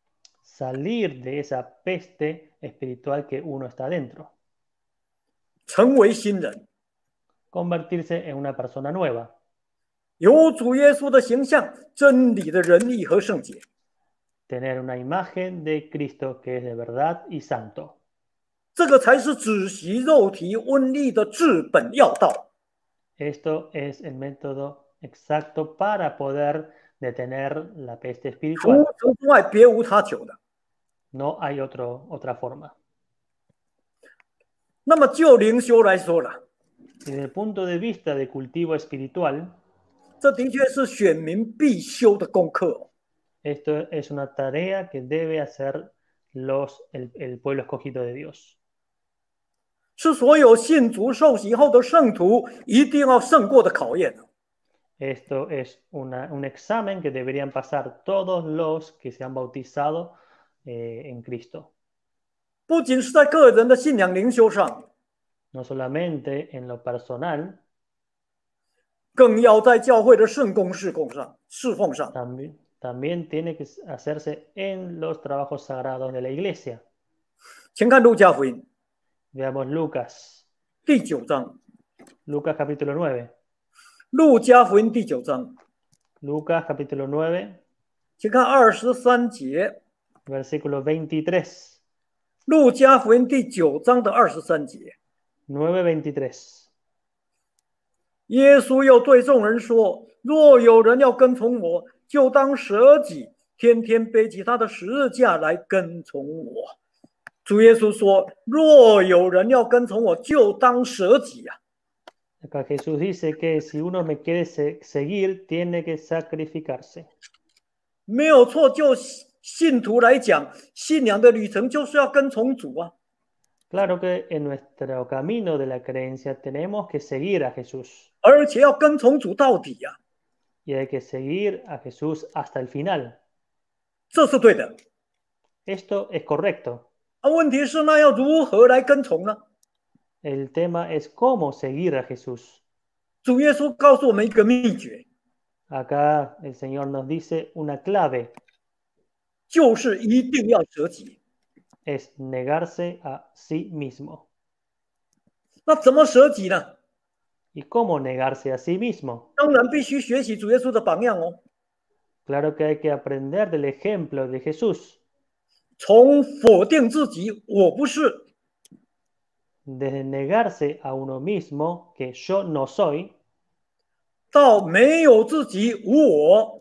salir de esa peste espiritual que uno está dentro, 成为新人， convertirse en una persona nueva, 有主耶稣的形象、真理的仁义和圣洁。 tener una imagen de Cristo que es de verdad y santo. 这个才是止息肉体瘟疫的治本要道。 Esto es el método exacto para poder detener la peste 除 espiritual. 此之外，别无他求的。 No hay otra forma. 那么就灵修来说了， Desde el punto de vista de cultivo espiritual, 这的确是选民必修的功课哦。 esto es una tarea que debe hacer el pueblo escogido de Dios. 是所有信主受洗后的圣徒一定要胜过的考验。 Esto es un examen que deberían pasar todos los que se han bautizado en Cristo. 不仅是在个人的信仰灵修上， No solamente en lo personal, 更要在教会的圣工侍奉上。 también tiene que hacerse en los trabajos sagrados de la iglesia. 请看路加福音 Veamos Lucas, 第9章， Lucas capítulo 9. 路加福音第9章， Lucas capítulo 9, 请看23节， versículo 23. 路加福音第9章的23节。 9:23. 耶稣又对众人说：“若有人要跟从我，就当舍己，天天背起他的十字架来跟从我。”主耶稣说：“若有人要跟从我，就当舍己呀、 Acá Jesús dice que si uno me quiere seguir, tiene que sacrificarse. 没有错，就信徒来讲，信仰的旅程就是要跟从主啊。 Claro que en nuestro camino de la creencia tenemos que seguir a Jesús 而且要跟从主到底呀、 y hay que seguir a Jesús hasta el final. 这是对的。 Esto es correcto. 问题是那要如何来跟从呢？ El tema es cómo seguir a Jesús. 主耶稣告诉我们一个秘诀， Acá el Señor nos dice una clave, 就是一定要舍己。 es negarse a sí mismo. 那怎么舍己呢？ ¿Y cómo negarse a sí mismo? 当然必须学习主耶稣的榜样哦， Claro que hay que aprender del ejemplo de Jesús, 从否定自己，我不是， desde negarse a uno mismo, que yo no soy, 到没有自己无我，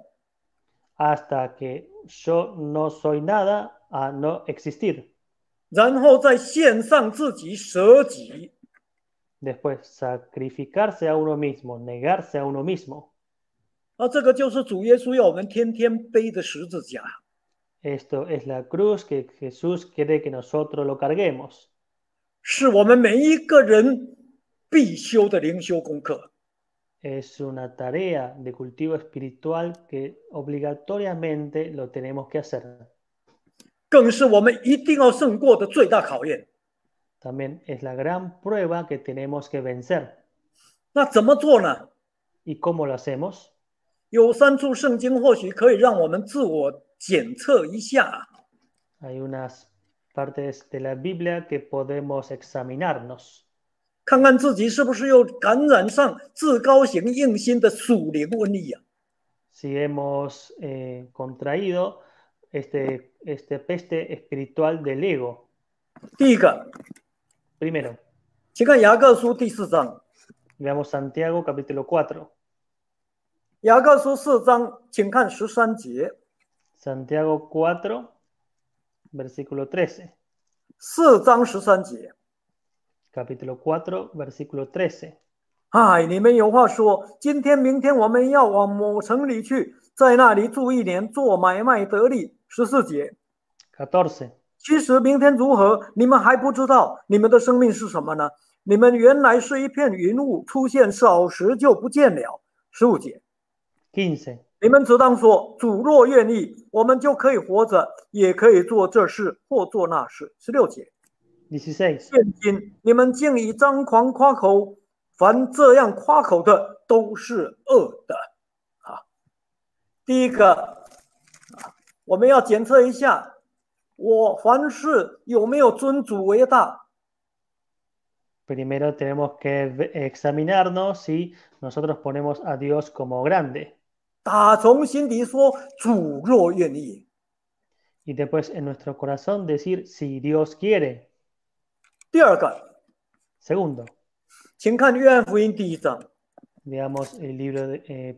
hasta que yo no soy nada, a no existir. 然后再献上自己舍己。 Después, sacrificarse a uno mismo, negarse a uno mismo. 这个就是主耶稣要我们天天背的十字架， Esto es la cruz que Jesús quiere que nosotros lo carguemos. 是我们每一个人必修的灵修功课。 Es una tarea de cultivo espiritual que obligatoriamente lo tenemos que hacer. 更是我们一定要胜过的最大考验。 También es la gran prueba que tenemos que vencer. 那怎么做呢？ ¿Y cómo lo hacemos? 有3处圣经或许可以让我们自我检测一下。 Hay unas partes de la Biblia que podemos examinarnos. 看看自己是不是又感染上自高行硬心的属灵瘟疫啊？ Si hemos contraído este peste espiritual del ego. 第一个， Primero, 请看雅各书第4章。 veamos Santiago capítulo 4. 雅各书4章，请看13节。 Santiago 4, versículo 13. 4章13节。 Capítulo 4, versículo 13. 你们有话说，今天、明天我们要往某城里去，在那里住1年，做买卖得利。14节。 14. 其实明天如何，你们还不知道。你们的生命是什么呢？你们原来是一片云雾，出现少时就不见了。15节。 15. 你们只当说，主若愿意，我们就可以活着，也可以做这事或做那事。16节。 16. 现今你们竟以张狂夸口，凡这样夸口的都是恶的。第一个，我们要检测一下，我凡事有没有尊主为大。 Primero tenemos que examinarnos si nosotros ponemos a Dios como grande. 打从心底说，主若愿意。 Y después en nuestro corazón decir si Dios quiere. 第二个， Segundo, 请看约翰福音第1章。 veamos el libro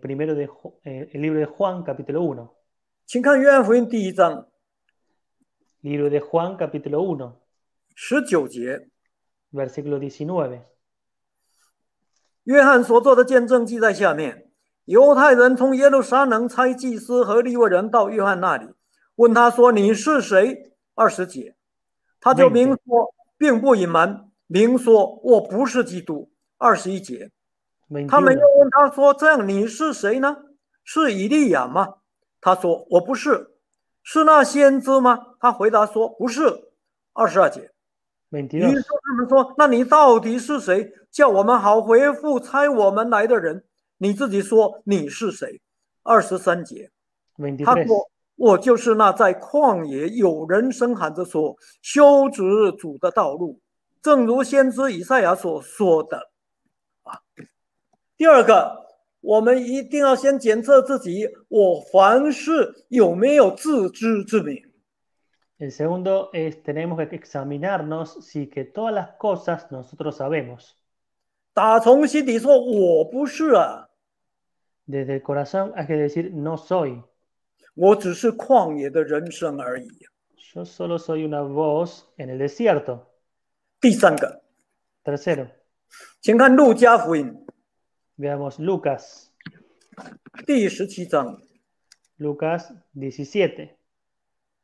el libro de Juan capítulo 1. 请看约翰福音第1章 Libro de Juan capítulo 1, 19节。 versículo 19. 约翰所做的见证记在下面。犹太人从耶路撒冷差祭司和利未人到约翰那里，问他说：“你是谁？”20节，他就明说，并不隐瞒，明说我不是基督。21节，他们又问他说：“这样你是谁呢？是以利亚吗？”他说：“我不是。”是那先知吗？他回答说：“不是。”22节。 于是他们说：“那你到底是谁？叫我们好回复差我们来的人。你自己说你是谁？”23节，他说：“我就是那在旷野有人声喊着说，修直主的道路，正如先知以赛亚所说的。”第二个，我们一定要先检测自己，我凡事有没有自知之明。 El segundo es tenemos que examinarnos si que todas las cosas nosotros sabemos. 打从心底说，我不是啊。 Desde el corazón hay que decir no soy. 我只是旷野的人生而已。 Yo solo soy una voz en el desierto. 第三个， Tercero, 请看路加福音 veamos Lucas. 第17章。 Lucas 17.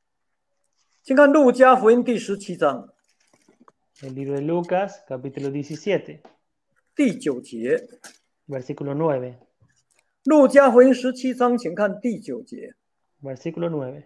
请看路加福音第17章 El libro de Lucas, capítulo 17, 第9节。 versículo 9. 路加福音17章，请看第9节。 Versículo 9.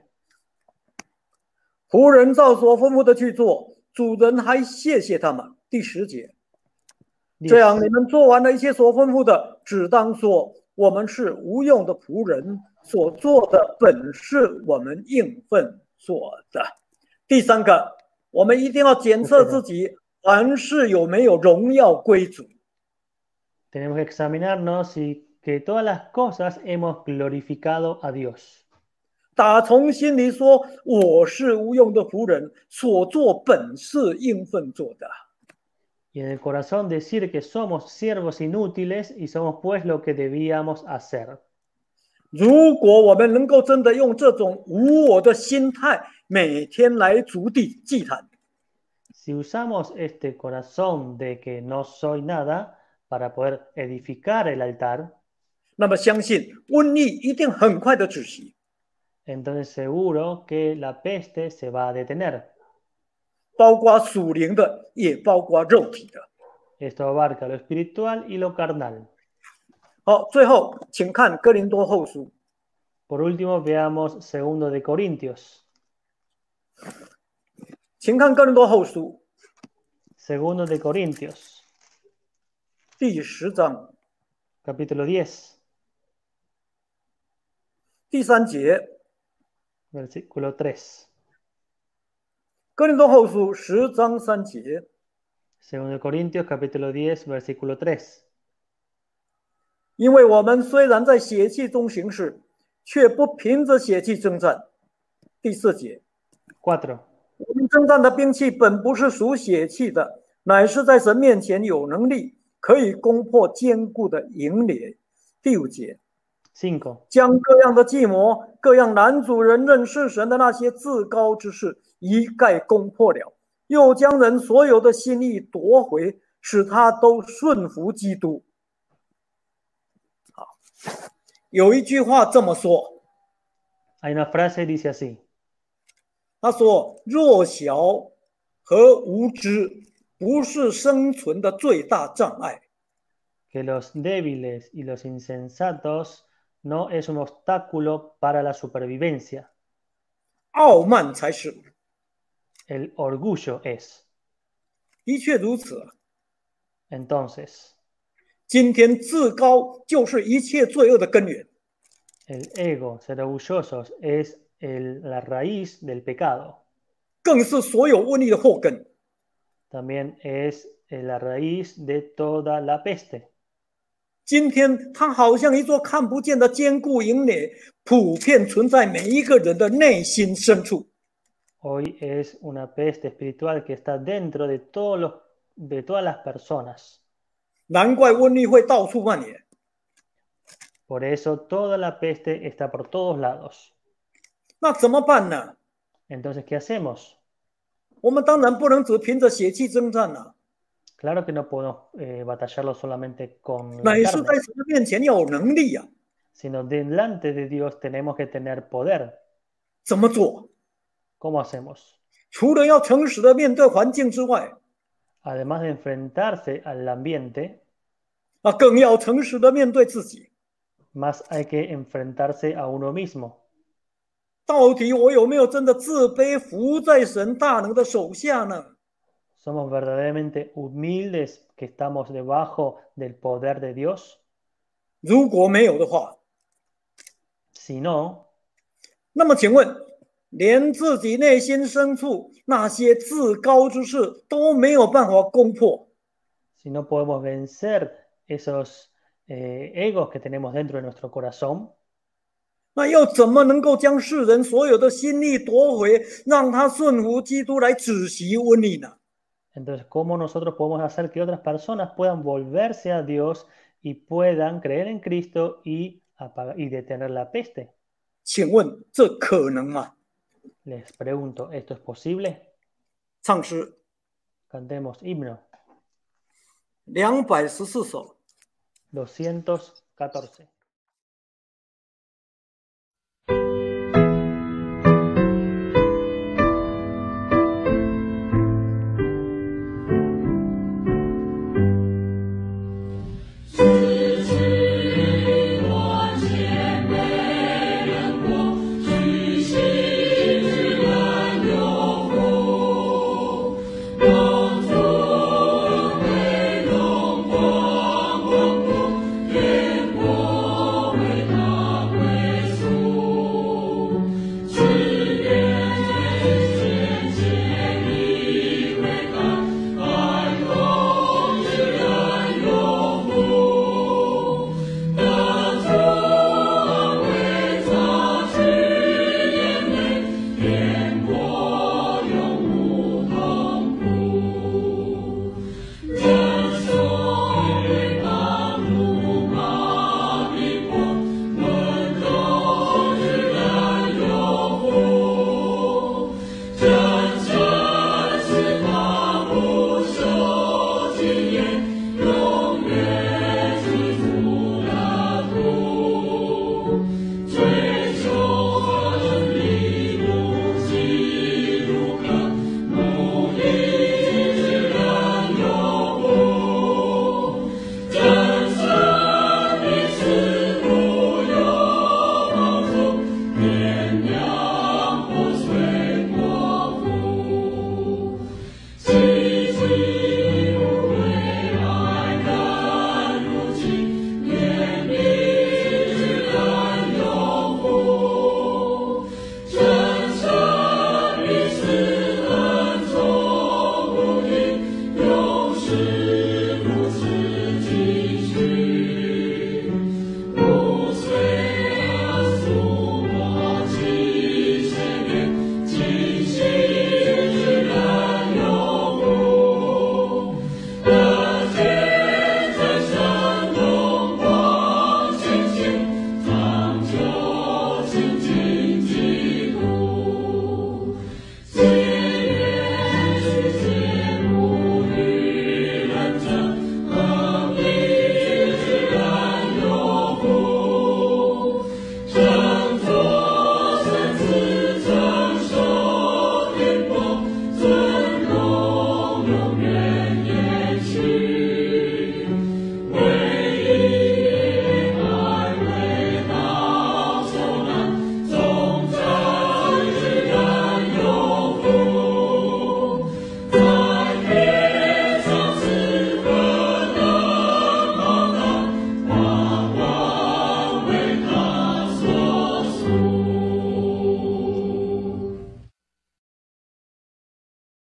仆人照所吩咐的去做，主人还谢谢他们。第10节。 这样， 10. 你们做完了一切所吩咐的，只当说：我们是无用的仆人，所做的本是我们应分做的。第3个，我们一定要检测自己，凡事有没有荣耀归主。 Tenemos que examinarnos y que todas las cosas hemos glorificado a Dios. 打从心里说，我是无用的仆人，所做本是应分做的。 Y en el corazón decir que somos siervos inútiles y somos pues lo que debíamos hacer. 如果我们能够真的用这种无我的心态，每天来筑地祭坛， Si usamos este corazón de que no soy nada para poder edificar el altar, 那么相信瘟疫一定很快的止息。 entonces seguro que la peste se va a detener. 包括属灵的，也包括肉体的。 Esto abarca lo espiritual y lo carnal. 好，最后请看哥林多后书 Por último, veamos 2 de Corintios. 请看哥林多后书 2 de Corintios, 第10章 capítulo 10, 第3节。 versículo 3. 哥林多后书10章3节。 2 de Corintios, capítulo 10, versículo 3. 因为我们虽然在血气中行事，却不凭着血气征战。第4节。 4. 我们征战的兵器本不是属血气的，乃是在神面前有能力，可以攻破坚固的营垒。第5节。 5. 将各样的计谋、各样拦阻人认识神的那些自高之事一概攻破了，又将人所有的心意夺回，使他都顺服基督。好，有一句话这么说， Hay una frase que dice así: 他说：“弱小和无知不是生存的最大障碍， que los débiles y los insensatos no es un obstáculo para la supervivencia. 傲慢才是。 El orgullo es. 的确如此。 Entonces, 今天自高就是一切罪恶的根源。 el ego, ser orgullosos, es la raíz del pecado. 更是所有瘟疫的祸根。 También es la raíz de toda la peste. 今天，它好像一座看不见的坚固营垒，普遍存在每一个人的内心深处。 Hoy es una peste espiritual que está dentro de de todas las personas. 难怪瘟疫会到处蔓延。 Por eso toda la peste está por todos lados. 那怎么办呢？ Entonces, ¿qué hacemos? 我们当然不能只凭着血气征战了， Claro que no podemos batallarlo solamente con la 乃是 carne, 在神的面前要有能力呀、 sino delante de Dios tenemos que tener poder. 怎么做？ ¿Cómo hacemos? 除了要诚实的面对环境之外， Además de enfrentarse al ambiente, 更要诚实的面对自己。 más hay que enfrentarse a uno mismo. 到底我有没有真的自卑，服在神大能的手下呢？ ¿Somos verdaderamente humildes que estamos debajo del poder de Dios? 如果没有的话， Si no, 那么请问，连自己内心深处那些自高之事都没有办法攻破， si no podemos vencer esos egos que tenemos dentro de nuestro corazón, 那又怎么能够将世人所有的心力夺回，让他顺服基督来止息瘟疫呢？ entonces, ¿cómo nosotros podemos hacer que otras personas puedan volverse a Dios y puedan creer en Cristo y detener la peste? 请问这可能吗？ Les pregunto, ¿esto es posible? 唱诗 Cantemos himno 214首。 214.